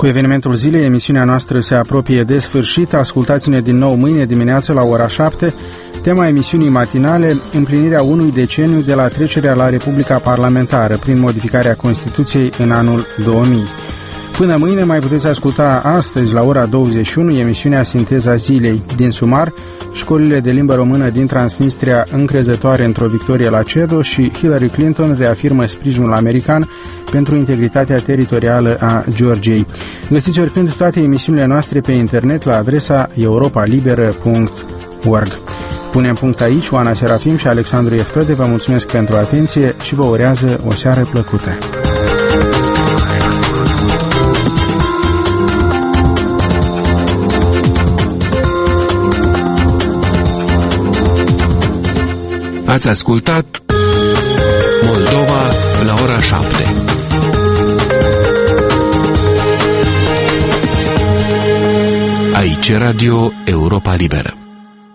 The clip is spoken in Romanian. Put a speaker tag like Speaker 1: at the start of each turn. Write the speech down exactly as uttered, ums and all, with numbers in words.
Speaker 1: Cu evenimentul zilei, emisiunea noastră se apropie de sfârșit. Ascultați-ne din nou mâine dimineață la ora șapte. Tema emisiunii matinale, împlinirea unui deceniu de la trecerea la Republica Parlamentară prin modificarea Constituției în anul două mii. Până mâine mai puteți asculta astăzi la ora douăzeci și unu emisiunea Sinteza Zilei. Din Sumar, școlile de limbă română din Transnistria încrezătoare într-o victorie la CEDO și Hillary Clinton reafirmă sprijinul american pentru integritatea teritorială a Georgiei. Găsiți oricând toate emisiunile noastre pe internet la adresa europa liberă punct org. Punem punct aici. Oana Serafim și Alexandru Eftode vă mulțumesc pentru atenție și vă urează o seară plăcută.
Speaker 2: Ați ascultat Moldova la ora șapte. Aici Radio Europa Liberă.